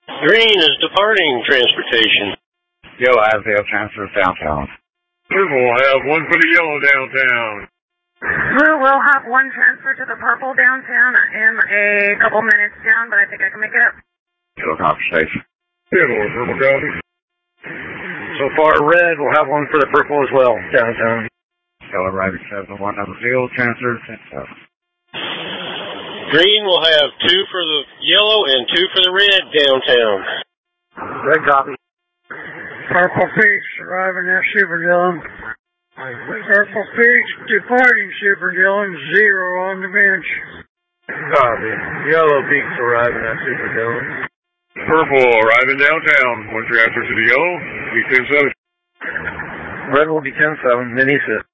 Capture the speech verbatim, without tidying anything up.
Green is departing transportation. Yellow has the transfer downtown. Purple will have one for the yellow downtown. Blue will have one transfer to the purple downtown. I am a couple minutes down, but I think I can make it up. Yellow conversation. Yellow or purple copy. So far, red will have one for the purple as well, downtown. Yellow right seven one number zero transfer ten seven. Green will have two for the yellow and two for the red downtown. Red copy. Purple Peach arriving at Super Dillon. Purple Peach departing Super Dillon, zero on the bench. Copy. Yellow Peaks arriving at Super Dillon. Purple arriving downtown. One transfer to the yellow. Be ten seven. Red will be ten seven, then he says.